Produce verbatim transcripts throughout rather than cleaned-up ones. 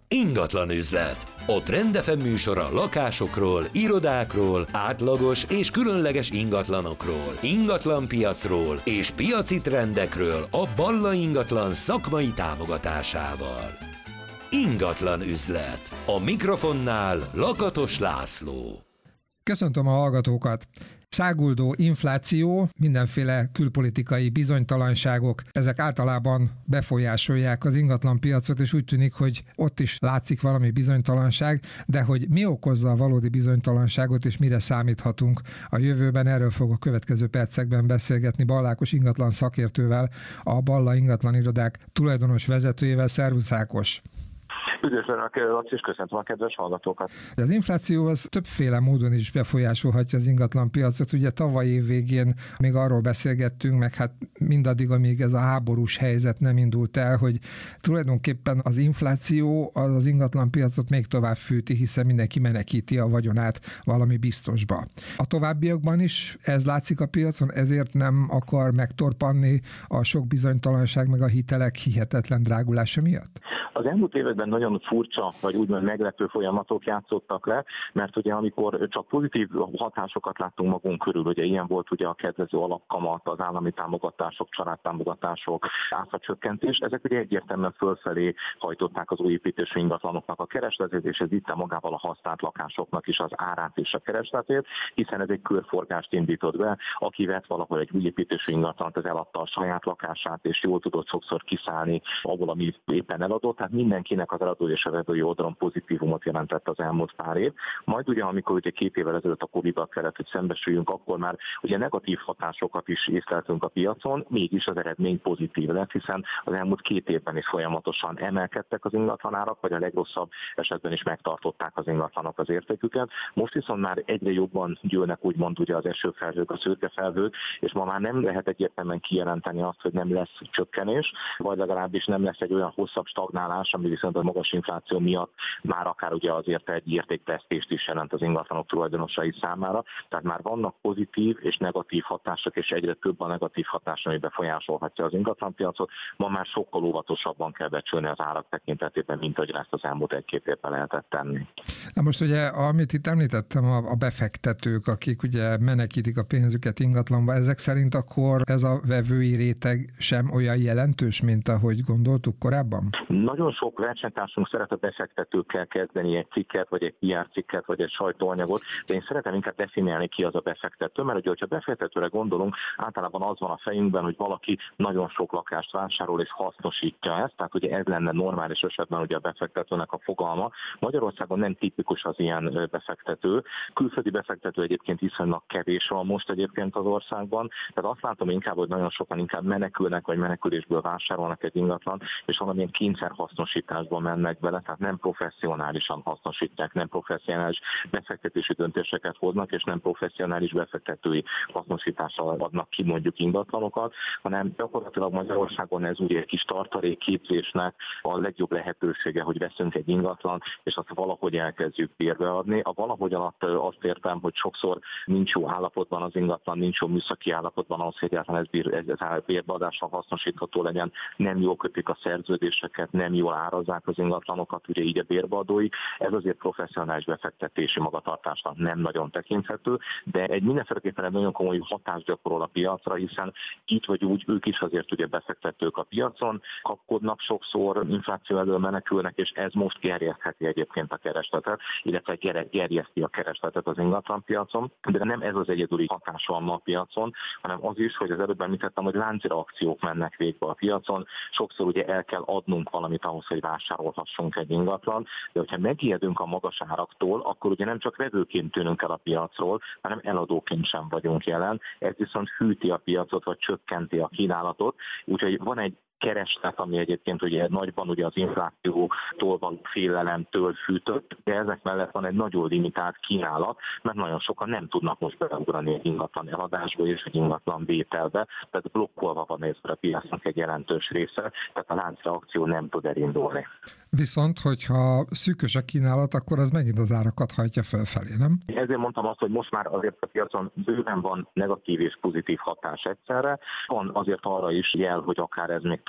Ingatlan üzlet. A Trend ef em műsora lakásokról, irodákról, átlagos és különleges ingatlanokról, ingatlanpiacról és piaci trendekről a Balla Ingatlan szakmai támogatásával. Ingatlan üzlet. A mikrofonnál Lakatos László. Köszöntöm a hallgatókat! Száguldó infláció, mindenféle külpolitikai bizonytalanságok, ezek általában befolyásolják az ingatlanpiacot, és úgy tűnik, hogy ott is látszik valami bizonytalanság, de hogy mi okozza a valódi bizonytalanságot, és mire számíthatunk a jövőben, erről fog a következő percekben beszélgetni Ball Ákos ingatlan szakértővel, a Balla Ingatlan Irodák tulajdonos vezetőjével. Szervusz Ákos! Üdvözlök, Laci, és köszöntöm a kedves hallgatókat. De az infláció az többféle módon is befolyásolhatja az ingatlanpiacot. Ugye tavaly év végén még arról beszélgettünk, meg hát mindaddig, amíg ez a háborús helyzet nem indult el, hogy tulajdonképpen az infláció az, az ingatlanpiacot még tovább fűti, hiszen mindenki menekíti a vagyonát valami biztosba. A továbbiakban is ez látszik a piacon, ezért nem akar megtorpanni a sok bizonytalanság meg a hitelek hihetetlen drágulása miatt? Az elmúlt években nagyon furcsa, vagy úgymond meglepő folyamatok játszottak le, mert ugye amikor csak pozitív hatásokat láttunk magunk körül, ugye ilyen volt ugye a kedvező alapkamat, az állami támogatások, családtámogatások, áfacsökkentés, ezek ugye egyértelműen fölfelé hajtották az új építésű ingatlanoknak a keresletét, és ez vitte magával a használt lakásoknak is az árát és a keresletét, hiszen ez egy körforgást indított be, aki vett valahol egy új építésű ingatlant, az eladta a saját lakását, és jól tudott sokszor kiszállni abból, ami éppen eladott, tehát mindenkinek az eladó és a vevői oldalon pozitívumot jelentett az elmúlt pár év. Majd ugye, amikor ugye két évvel ezelőtt a Covid-dal kellett, hogy szembesüljünk, akkor már ugye negatív hatásokat is észleltünk a piacon, mégis az eredmény pozitív lett, hiszen az elmúlt két évben is folyamatosan emelkedtek az ingatlanárak, vagy a legrosszabb esetben is megtartották az ingatlanok az értéküket. Most viszont már egyre jobban gyűlnek úgymond ugye az esőfelhők, a szürkefelhők, és ma már nem lehet egyértelműen kijelenteni azt, hogy nem lesz csökkenés, vagy legalábbis nem lesz egy olyan hosszabb stagnálás, ami viszont a magas infláció miatt már akár ugye azért egy értéktesztést is jelent az ingatlanok tulajdonosai számára. Tehát már vannak pozitív és negatív hatások, és egyre több a negatív hatás, ami befolyásolhatja az ingatlanpiacot. Ma már sokkal óvatosabban kell becsülni az árak tekintetében, mint hogy ezt az elmúlt egy-két évben lehetett tenni. Na most ugye, amit itt említettem, a befektetők, akik ugye menekítik a pénzüket ingatlanba, ezek szerint akkor ez a vevői réteg sem olyan jelentős, mint ahogy gondoltuk korábban? Nagyon sok versenytársunk szeret a befektetőkkel kezdeni egy cikket, vagy egy pé er cikket, vagy egy sajtóanyagot, de én szeretem inkább definiálni, ki az a befektető, mert ugye, hogyha befektetőre gondolunk, általában az van a fejünkben, hogy valaki nagyon sok lakást vásárol és hasznosítja ezt, tehát ugye ez lenne normális esetben ugye a befektetőnek a fogalma. Magyarországon nem tipikus az ilyen befektető. Külföldi befektető egyébként viszonylag kevés van most egyébként az országban, tehát azt látom inkább, hogy nagyon sokan inkább menekülnek, vagy menekülésből vásárolnak egy ingatlan, és valamilyen kényszerhasznosításba mennek bele, tehát nem professzionálisan hasznosítják, nem professzionális befektetési döntéseket hoznak, és nem professzionális befektetői hasznosítással adnak ki mondjuk ingatlanokat, hanem gyakorlatilag Magyarországon ez ugye egy kis tartalékképzésnek a legjobb lehetősége, hogy veszünk egy ingatlan, és azt valahogy elkezdjük bérbe adni. A valahogy alatt azt értem, hogy sokszor nincs jó állapotban az ingatlan, nincs jó műszaki állapotban ahhoz, hogy egyáltalán ez, bír, ez bérbeadással hasznosítható legyen, nem jól kötik a szerződéseket, nem jól árazzák az ingatlanokat, ugye így a bérbeadóik. Ez azért professzionális befektetési magatartásnak nem nagyon tekinthető, de egy mindenféleképpen egy nagyon komoly hatást gyakorol a piacra, hiszen itt vagy úgy ők is azért ugye befektetők a piacon, kapkodnak sokszor, infláció elől menekülnek, és ez most gerjesztheti egyébként a keresletet, illetve gerjeszti a keresletet az ingatlanpiacon, de nem ez az egyedüli hatás van ma a piacon, hanem az is, hogy az előbb említettem, hogy láncreakciók mennek végbe a piacon, sokszor ugye el kell adnunk valamit ahhoz, hogy vásárolhassunk egy ingatlan, de hogyha megijedünk a magas áraktól, akkor ugye nem csak vevőként tűnünk el a piacról, hanem eladóként sem vagyunk jelen. Ez viszont hűti a piacot, vagy csökkenti a kínálatot, úgyhogy van egy kereslet, ami egyébként ugye nagyban ugye az inflációtól van félelemtől fűtött, de ezek mellett van egy nagyon limitált kínálat, mert nagyon sokan nem tudnak most beugrani egy ingatlan eladásba és egy ingatlan vételbe, tehát blokkolva van ez a piacnak egy jelentős része, tehát a láncreakció nem tud elindulni. Viszont, hogyha szűkös a kínálat, akkor az megint az árakat hajtja felfelé, nem? Ezért mondtam azt, hogy most már azért a piacon bőven van negatív és pozitív hatás egyszerre. Van azért arra is jel, hogy akár ez még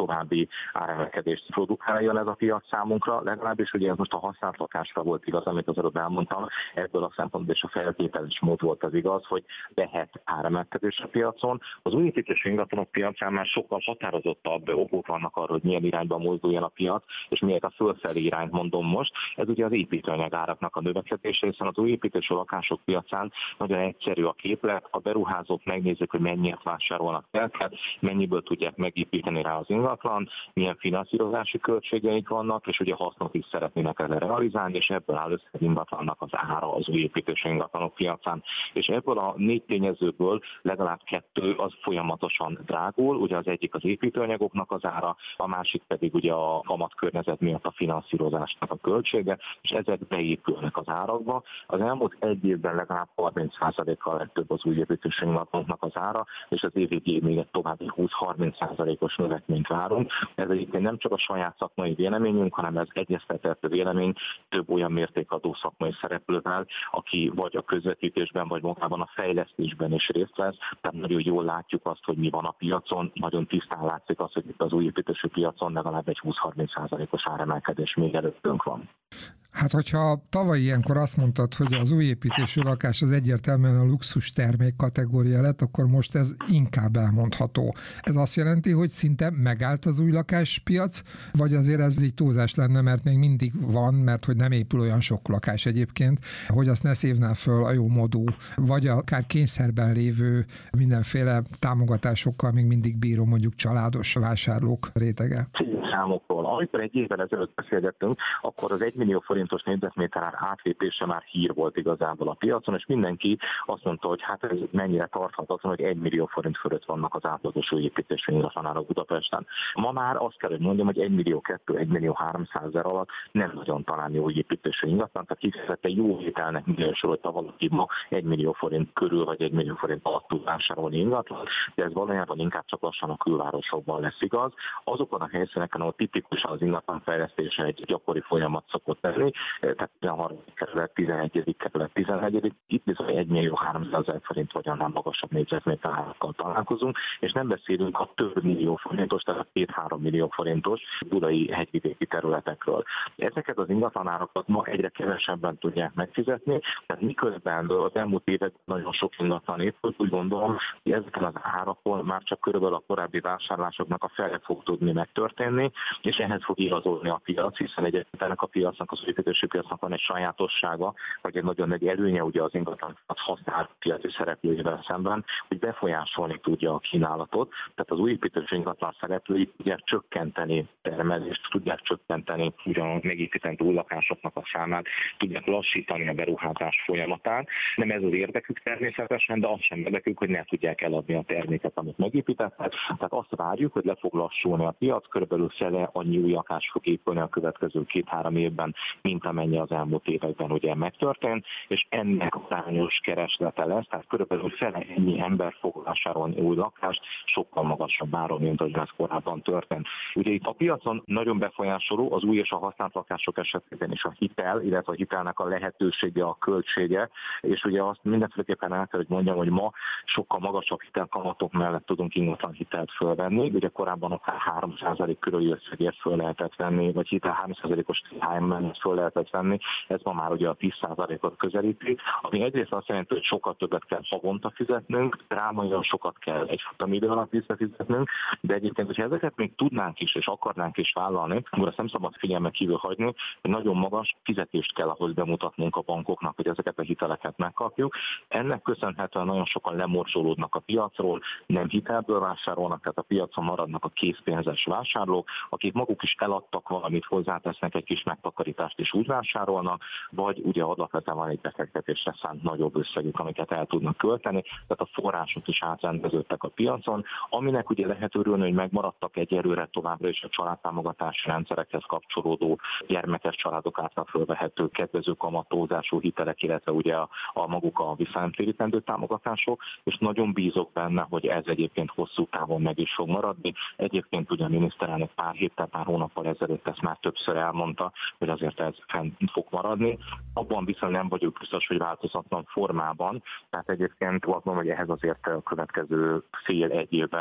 további áremelkedést produkáljon ez a piac számunkra, legalábbis ugye ez most a használt lakásra volt igaz, amit az előbb elmondtam, ebből a szempontból is a feltételes mód volt az igaz, hogy lehet áremelkedés a piacon. Az új építési ingatlanok piacán már sokkal határozottabb okok vannak arra, hogy milyen irányba mozduljon a piac, és miért a fölfelé irányt mondom most. Ez ugye az építőanyag áraknak a növekedése, hiszen az új építési lakások piacán nagyon egyszerű a képlet, a beruházók megnézik, hogy mennyit vásárolnak telket, mennyiből tudják megépíteni rá az ingatlan, milyen finanszírozási költségeik vannak, és ugye hasznot is szeretnének ezzel realizálni, és ebből áll össze az ingatlannak az ára az új építési ingatlanok piacán. És ebből a négy tényezőből legalább kettő az folyamatosan drágul, ugye az egyik az építőanyagoknak az ára, a másik pedig ugye a kamatkörnyezet miatt a finanszírozásnak a költsége, és ezek beépülnek az árakba. Az elmúlt egy évben legalább harminc százalékkal lett több az új építési ingatlanoknak az ára, és az év végéig még egy további húsz-harminc százalékos növekményt várunk. Ez egyébként nem csak a saját szakmai véleményünk, hanem ez egyeztetett vélemény több olyan mértékadó szakmai szereplővel, aki vagy a közvetítésben, vagy magában a fejlesztésben is részt vesz. Tehát nagyon jól látjuk azt, hogy mi van a piacon, nagyon tisztán látszik azt, hogy itt az új építési piacon legalább egy húsz-harminc százalékos áremelkedés még előttünk van. Hát, hogyha tavaly ilyenkor azt mondtad, hogy az új építésű lakás az egyértelműen a luxus termék kategória lett, akkor most ez inkább elmondható. Ez azt jelenti, hogy szinte megállt az új lakáspiac, vagy azért ez így túlzás lenne, mert még mindig van, mert hogy nem épül olyan sok lakás egyébként, hogy azt ne szívná föl a jó modú, vagy akár kényszerben lévő mindenféle támogatásokkal még mindig bíró mondjuk családos vásárlók rétege. Számokról. Amikor egy évvel ezelőtt beszélgettünk, akkor az egymillió forintos négyzetméter ár átlépése már hír volt igazából a piacon, és mindenki azt mondta, hogy hát ez mennyire tarthatatlan, hogy egymillió forint fölött vannak az átlagos új építési ingatlanárak Budapesten. Ma már azt kell, hogy mondjam, hogy egymillió kettő, egymillió háromszázezer alatt nem nagyon találni új építési ingatlan, tehát kifejezetten jó hitelnek minősül, hogy valaki ma egymillió forint körül, vagy egymillió forint alatt tud vásárolni ingatlan, de ez valójában inkább csak lassan a külvárosokban lesz igaz. Azokon a helyszíneken, ahol tipikusan az ingatlanfejlesztése egy gyakori folyamat szokott lenni, tehát a harmadik kerület, tizenegyedik kerület, tizenegyedik itt bizony egymillió háromszázezer forint vagy annál magasabb négyzetméter árakkal találkozunk, és nem beszélünk a több millió forintos, tehát a két-három millió forintos budai hegyvidéki területekről. Ezeket az ingatlanárakat ma egyre kevesebben tudják megfizetni, tehát miközben az elmúlt években nagyon sok ingatlan épült, úgy gondolom, hogy ezeken az árakon már csak körülbelül a korábbi vásárlásoknak a fele fog tudni megtörténni, és ehhez fog igazolni a piac, hiszen egyébként ennek a piacnak, az építési piacnak van egy sajátossága, vagy egy nagyon nagy előnye ugye az ingatlan használt piaci szereplőivel szemben, hogy befolyásolni tudja a kínálatot, tehát az új építési ingatlan szereplői tudják csökkenteni termelést, tudják csökkenteni ugye a megépítendő új lakásoknak a számát, tudják lassítani a beruházás folyamatát. Nem ez az érdekük természetesen, de az sem érdekük, hogy ne tudják eladni a terméket, amit megépítettek. Tehát azt várjuk, hogy le fog lassulni a piac, körülbelül fele annyi új lakás fog épülni a következő két-három évben, mint amennyi az elmúlt években ugye megtörtént, és ennek arányos kereslete lesz, tehát körülbelül fele ennyi ember fog vásárolni új lakást, sokkal magasabb áron, mint ahogy ez korábban történt. Ugye itt a piacon nagyon befolyásoló az új és a használt lakások esetében is a hitel, illetve a hitelnek a lehetősége, a költsége, és ugye azt mindenféleképpen el kell, hogy mondjam, hogy ma sokkal magasabb hitelkamatok mellett tudunk ingatlan hitelt fölvenni, ugye korábban akár három százalék körüli összegért föl lehetett venni, vagy hitel három százalékos há em mellett föl lehetett venni, ez ma már ugye a tíz százalékot közelíti, ami egyrészt azt jelenti, hogy sokkal többet kell havonta fizetnünk, drámaian sokat kell egy futamidő alatt visszafizetnünk, de egyébként, hogyha ezeket még tudnánk is és akarnánk is vállalni, akkor azt nem szabad figyelmen kívül hagyni, hogy nagyon magas fizetést kell ahhoz bemutatnunk a bankoknak, hogy ezeket a hiteleket megkapjuk. Ennek köszönhetően nagyon sokan lemorzsolódnak a piacról, nem hitelből vásárolnak, tehát a piacon maradnak a készpénzes vásárlók, akik maguk is eladtak valamit, hozzátesznek egy kis megtakarítást és úgy vásárolnak, vagy ugye alapvetően van egy befektetésre szánt nagyobb összegük, amiket el tudnak költeni, tehát a források is átrendeződtek a piacon, aminek ugye lehet örülni, hogy megmaradtak egyelőre továbbra is a családtámogatási rendszerekhez kapcsolódó gyermekes családok által fölvehető kedvező kamatózású hitelek, illetve ugye a, a maguk a visszanemtérítendő támogatások, és nagyon bízok benne, hogy ez egyébként hosszú távon meg is fog maradni. Egyébként ugye a miniszterelnök pár héttel, pár hónappal ezelőtt ezt már többször elmondta, hogy azért ez fenn fog maradni. Abban viszont nem vagyok biztos, hogy változatlan formában, tehát egyébként azt mondom, hogy ehhez azért a következő fél egy évben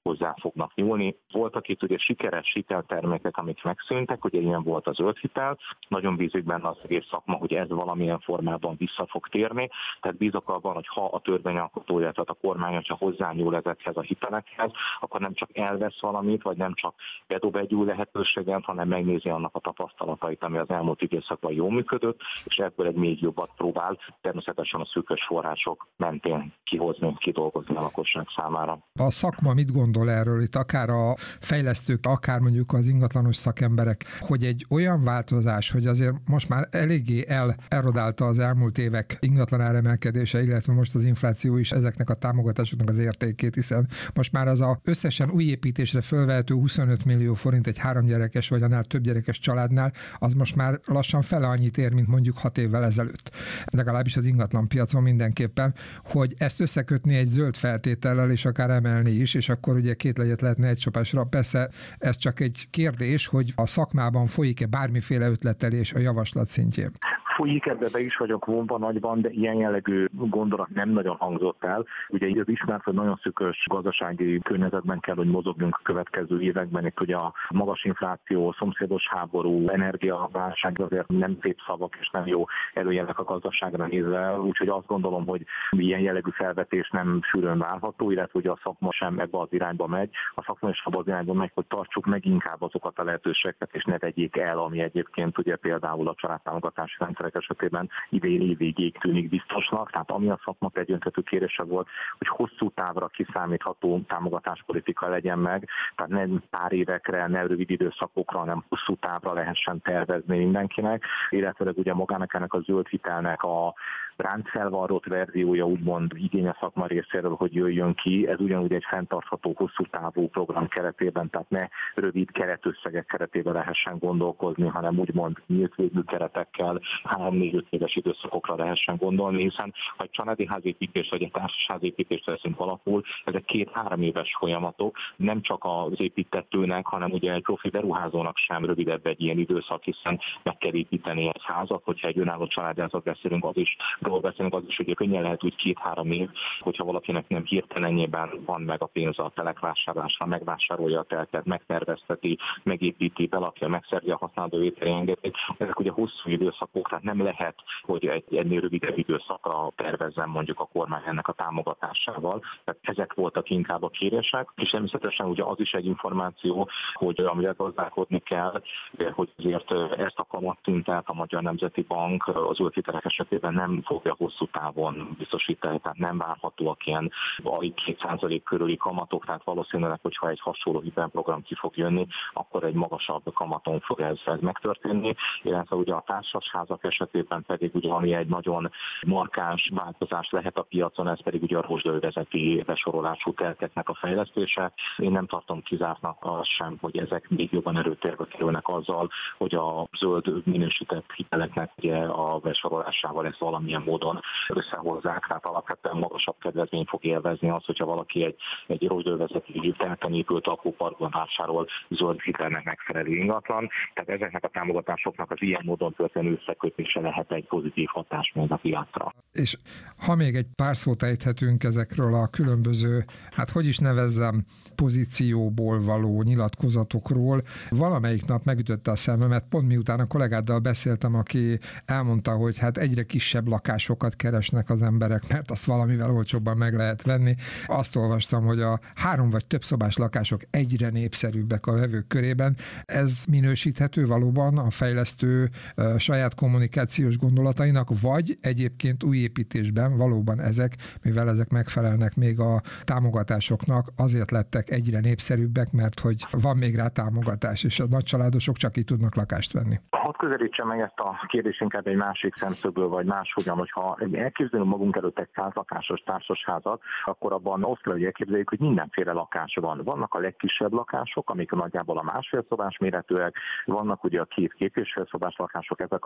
hozzá fognak nyúlni. Voltak itt ugye sikeres hiteltermékek, amik megszűntek, ugye ilyen volt az zöld hitel, nagyon bízik benne az egész szakma, hogy ez valamilyen formában vissza fog térni, tehát bízok abban, hogy ha a törvényalkotója, tehát a kormány, hogyha hozzányúl ezekhez a hitelekhez, akkor nem csak elvesz valamit, vagy nem csak bedob egy új lehetőséget, hanem megnézi annak a tapasztalatait, ami az elmúlt időszakban jól működött, és ebből egy még jobbat próbál természetesen a szűkös források mentén kihozni, kidolgozni a lakosság számára. A szakma mit gondol erről? Itt akár a fejlesztők, akár mondjuk az ingatlanos szakemberek, hogy egy olyan változás, hogy azért most már eléggé el erodálta az elmúlt évek ingatlanár emelkedése, illetve most az infláció is ezeknek a támogatásoknak az értékét, hiszen most már az a összesen új építésre fölvehető huszonöt millió forint egy háromgyerekes vagy annál több gyerekes családnál, az most már lassan fele annyit ér, mint mondjuk hat évvel ezelőtt. Legalábbis az ingatlan piacon mindenképpen, hogy ezt összekötni egy zöld feltétellel, és akár emelni is, és akkor ugye két legyet lehetne egy csapásra. Persze ez csak egy kérdés, hogy a szakmában folyik-e bármiféle ötletelés a javaslat szintjén. Folyik, ebbe be is vagyok vonva nagyban, de ilyen jellegű gondolat nem nagyon hangzott el. Ugye így az ismert, hogy nagyon szűkös gazdasági környezetben kell, hogy mozogjunk a következő években. Itt ugye a magas infláció, szomszédos háború, energiaválság azért nem szép szavak és nem jó előjelek a gazdaságra nézve. Úgyhogy azt gondolom, hogy ilyen jellegű felvetés nem sűrűn várható, illetve ugye a szakma sem ebbe az irányba megy. A szakma is abba az irányba megy, hogy tartsuk meg inkább azokat a lehetőségeket, és ne vegyék el, ami egyébként ugye például a családtámogatási rendszer esetében idén évvégéig tűnik biztosnak. Tehát ami a szakma egyöntetű kérése volt, hogy hosszú távra kiszámítható támogatáspolitika legyen meg, tehát nem pár évekre, nem rövid időszakokra, hanem hosszú távra lehessen tervezni mindenkinek, illetve ugye magának ennek a zöld hitelnek a ráncfelvarrott verziója úgymond igény a szakma részéről, hogy jöjjön ki. Ez ugyanúgy egy fenntartható, hosszú távú program keretében, tehát ne rövid keretösszegek keretében lehessen gondolkozni, hanem úgymond nyílt végű keretekkel három-négy-öt éves időszakokra lehessen gondolni, hiszen ha egy családi házépítés vagy egy társasházépítést veszünk alapul, ezek két-három éves folyamatok, nem csak az építetőnek, hanem ugye egy profi beruházónak sem rövidebb egy ilyen időszak, hiszen meg kell építeni egy házat, hogyha egy önálló családházat beszélünk, az is ról beszélünk, az is, hogy könnyen lehet úgy két-három év, hogyha valakinek nem hirtelenjében van meg a pénz a telekvásárlásra, megvásárolja a telket, megtervezteti, megépíti, belakja, megszerzi a használható vételi engedélyt. Ezek ugye hosszú időszakok, tehát nem lehet, hogy egy ennél rövidebb időszakra tervezzen mondjuk a kormány ennek a támogatásával. Tehát ezek voltak inkább a kérések, és természetesen ugye az is egy információ, hogy amivel gazdálkodni kell, hogy azért ezt a kamattintát a Magyar Nemzeti Bank az zöld hitelek esetében nem fogja hosszú távon biztosítani, tehát nem várhatóak ilyen alig két százalék körüli kamatok, tehát valószínűleg, hogyha egy hasonló hitelprogram ki fog jönni, akkor egy magasabb kamaton fog ez, ez megtörténni, illetve ugye a társasházak esetében pedig ugye ami egy nagyon markáns változás lehet a piacon, ez pedig ugye a rozsdővezeti besorolású telkeknek a fejlesztése. Én nem tartom kizártnak azt sem, hogy ezek még jobban erőtérbe kerülnek azzal, hogy a zöld minősített hiteleknek ugye a besorolásával ezt valamilyen módon összehozzák, tehát alapvetően magasabb kedvezmény fog élvezni az, hogyha valaki egy, egy rozsdővezeti telken épült lakóparkban vásárol zöld hitelnek megfelelő ingatlan. Tehát ezeknek a támogatásoknak az ilyen módon történő összekötése lehet egy pozitív hatás még a piacra. És ha még egy pár szót ejthetünk ezekről a különböző, hát hogy is nevezzem, pozícióból való nyilatkozatokról, valamelyik nap megütötte a szememet, pont miután a kollégáddal beszéltem, aki elmondta, hogy hát egyre kisebb lakásokat keresnek az emberek, mert azt valamivel olcsóbban meg lehet venni. Azt olvastam, hogy a három vagy több szobás lakások egyre népszerűbbek a vevők körében. Ez minősíthető valóban a fejlesztő uh, saját kommunikációs gondolatainak, vagy egyébként új építésben valóban ezek, mivel ezek megfelelnek még a támogatásoknak, azért lettek egyre népszerűbbek, mert hogy van még rá támogatás, és a nagycsaládosok csak így tudnak lakást venni. Hadd közelítsem meg ezt a kérdést inkább egy másik szemszögből, vagy máshogyan, hogyha elképzelünk magunk előtt egy százlakásos társasházat, akkor abban azt kell, hogy elképzeljük, hogy mindenféle lakás van. Vannak a legkisebb lakások, amik nagyjából a másfél szobás méretűek, vannak ugye a két két és fél szobás lakások, ezek alkotják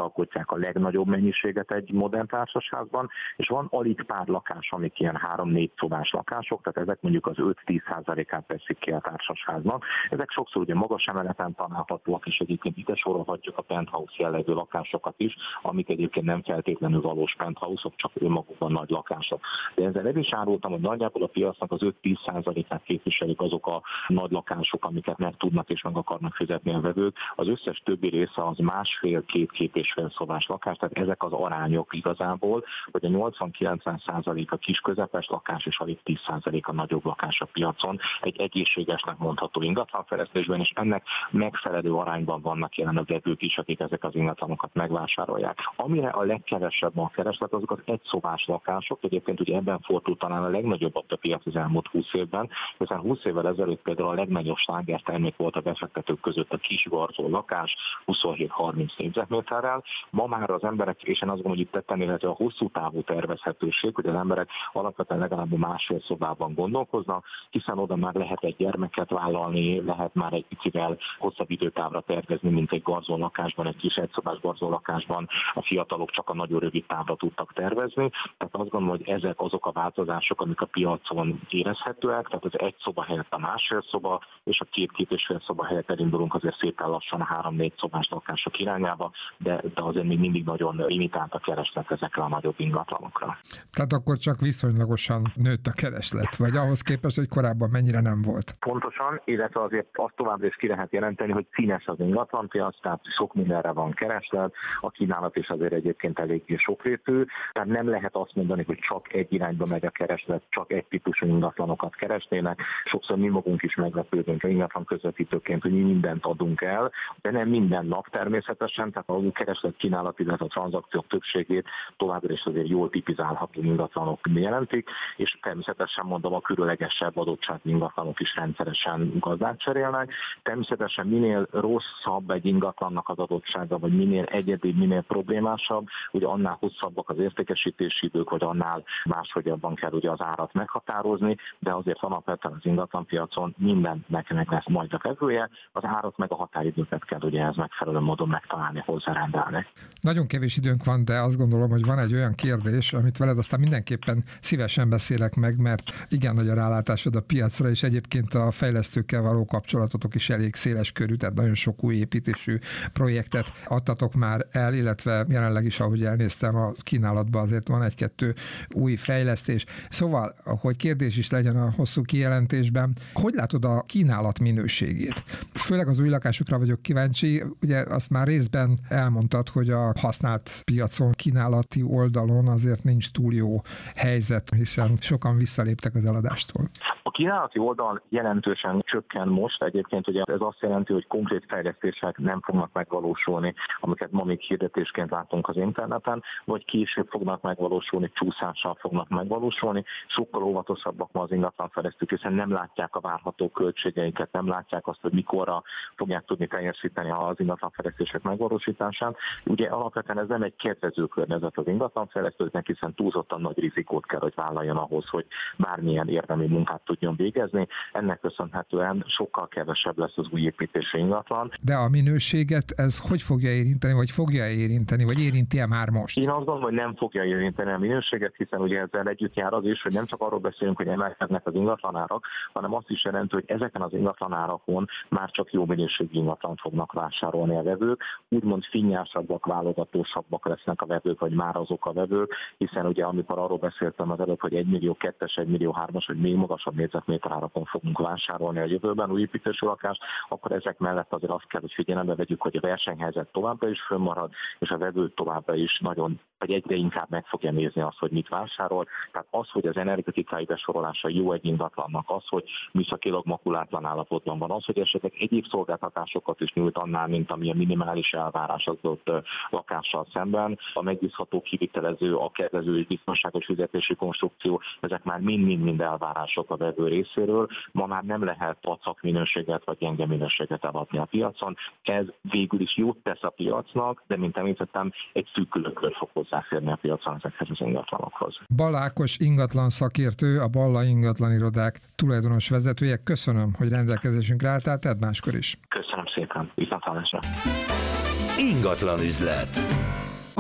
a legnagyobb mennyiséget egy modern társasházban, és van alig pár lakás, amik ilyen három-négy szobás lakások, tehát ezek mondjuk az öt-tíz százalékát teszik ki a társasháznak. Ezek sokszor ugye magas emeleten találhatóak, és egyébként ide sorolhatjuk a penthouse jellegű lakásokat is, amik egyébként nem feltétlenül valós penthouse-ok, csak önmagukban nagy lakások. De ezzel nem is árultam, hogy nagyjából a piacnak az öt-tíz százalékát képviselik azok a nagy lakások, amiket meg tudnak és meg akarnak fizetni a vevők. Az összes többi része az másfél-két-két és fél szobás lakás, tehát ezek az arányok igazából, hogy a nyolcvan-kilencven százalék a kis közepes lakás és alig tíz százalék a nagyobb lakás a piacon egy egészségesnek mondható ingatlanfejlesztésben, és ennek megfelelő arányban vannak jelen a vevők is, akik ezek az ingatlanokat megvásárolják. Amire a legkevesebb a kereslet, azok az egyszobás lakások, egyébként ugye ebben fordult talán a legnagyobb a piac az elmúlt húsz évben, hiszen húsz évvel ezelőtt például a legnagyobb slágertermék volt a befektetők között a kis garzó lakás huszonhét-harminc négyzetméterrel. Ma már az emberek, és én azt gondolom, hogy itt tetten érhető a hosszú távú tervezhetőség, hogy az emberek alapvetően legalább másfél szobában gondolkoznak, hiszen oda már lehet egy gyermeket vállalni, lehet már egy picivel hosszabb időtávra tervezni, mint egy garzó lakásban, egy kis egyszobás garzó lakásban a fiatalok csak a nagyon rövid távra tudtak tervezni. Tehát azt gondolom, hogy ezek azok a változások, amik a piacon érezhetőek, tehát az egy szoba helyett a másfél szoba, és a két-két és fél szoba helyett elindulunk azért szépen lassan a három-négy szobás lakások irányába, de, de azért még mindig nagyon limitált a kereslet ezekre a nagyobb ingatlanokra. Tehát akkor csak viszonylagosan nőtt a kereslet, vagy ahhoz képest, hogy korábban mennyire nem volt? Pontosan, illetve azért azt továbbra is ki lehet jelenteni, hogy színes az ingatlanpiac, tehát sok mindenre van kereslet, a kínálat is azért egyébként eléggé sokrétű, tehát nem lehet azt mondani, hogy csak egy irányba megy a kereslet, csak egy típusú ingatlanokat keresnének. Sokszor mi magunk is meglepődünk ingatlan közvetítőként, hogy mi mindent adunk el, de nem minden nap természetesen, tehát a kereslet kínálat, illetve a tranzakciók többségét továbbra is azért jól tipizálható ingatlanok jelentik, és természetesen mondom, a különlegesebb adottság ingatlanok is rendszeresen gazdát cserélnek. Természetesen minél rosszabb egy ingatlannak az adottsága, vagy minél egyedi, minél problémásabb, ugye annál hosszabbak az értékesítési idők, vagy annál máshogyabban kell ugye az árat meghatározni, de azért alapvetően az ingatlanpiacon mindennek meg lesz majd a vevője, az árat meg a határidőket kell ugye ez megfelelő módon megtalálni, hozzárendelni. Nagyon kevés időnk van, de azt gondolom, hogy van egy olyan kérdés, amit veled aztán mindenképpen szívesen beszélek meg, mert igen nagy a rálátásod a piacra, és egyébként a fejlesztőkkel való kapcsolatotok is elég széles körű, tehát nagyon sok új építésű projektet adtatok már el, illetve jelenleg is, ahogy elnéztem a kínálatban, azért van egy-kettő új fejlesztés. Szóval, hogy kérdés is legyen a hosszú kijelentésben, hogy látod a kínálat minőségét? Főleg az új lakásokra vagyok kíváncsi, ugye azt már részben elmondtad, hogy a használt piacon, kínálati oldalon azért nincs túl jó helyzet, hiszen sokan visszaléptek az eladástól. A kínálati oldal jelentősen csökken most, egyébként ugye ez azt jelenti, hogy konkrét fejlesztések nem fognak megvalósulni, amiket ma még hirdetésként látunk az interneten, vagy később fognak megvalósulni, csúszással fognak megvalósulni. Sokkal óvatosabbak ma az ingatlanfejlesztők, hiszen nem látják a várható költségeiket, nem látják azt, hogy mikorra fogják tudni teljesíteni az ingatlanfejlesztések megvalósítását. Ugye alapvetően ez nem egy kedvező környezet az ingatlanfejlesztőknek, hiszen túlzottan nagy rizikót kell, hogy vállaljon ahhoz, hogy bármilyen érdemi munkát tudjon végezni. Ennek köszönhetően sokkal kevesebb lesz az új építési ingatlan. De a minőséget ez hogy fogja érinteni, vagy fogja érinteni, vagy érinti-e már most? Én azt gondolom, hogy nem fogja érinteni a minőséget, hiszen ugye ezzel együtt jár az is, hogy nem csak arról beszélünk, hogy emelkednek az ingatlanárak, hanem azt is jelenti, hogy ezeken az ingatlanárakon már csak jó minőségű ingatlant fognak vásárolni a vevők. Úgymond finnyásabbak, válogatósabbak lesznek a vevők, vagy már azok a vevők, hiszen ugye amikor arról beszéltem az előbb, hogy egy millió kettes, egy millió hármas, vagy még magasabb négyzetméter árakon fogunk vásárolni a jövőben új építési lakást, akkor ezek mellett azért azt kell, hogy figyelembe vegyük, hogy a versenyhelyzet továbbra is fönnmarad, és a vevő továbbra is nagyon, vagy egyre inkább meg fogja nézni azt, hogy mit vásárol. Tehát az, hogy az energetikai besorolása jó egy ingatlannak, az, hogy műszakilag makulátlan állapotban van, az, hogy esetleg egyéb szolgáltatásokat is nyújt annál, mint ami a minimális elvárás adott lakással szemben, a megbízható kivitelező, a kedvező és biztonságos fizetési konstrukció, ezek már mind-mind-mind elvárások a vevő részéről. Ma már nem lehet pacak minőséget vagy gyenge minőséget eladni a piacon. Ez végül is jót tesz a piacnak, de mint említettem, egy szűkülőkör fog hozzáférni a piacon ezekhez az ingatlanokhoz. Balla Ákos ingatlan szakértő, a Balla ingatlan irodák tulajdonos vezetője. Köszönöm, hogy rendelkezésünkre álltál, tedd máskor is. Köszönöm szépen, viszontlátásra. Ingatlan üzlet.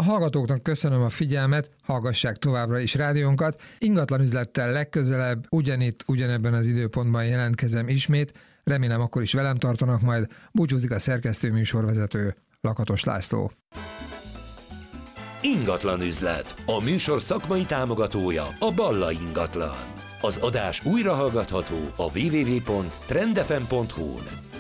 A hallgatóknak köszönöm a figyelmet, hallgassák továbbra is rádiónkat. Ingatlan üzlettel legközelebb, ugyanitt, ugyanebben az időpontban jelentkezem ismét. Remélem akkor is velem tartanak majd. Búcsúzik a szerkesztő műsorvezető, Lakatos László. Ingatlan üzlet. A műsor szakmai támogatója a Balla Ingatlan. Az adás újra hallgatható a double-u double-u double-u pont trend f m pont h u-n.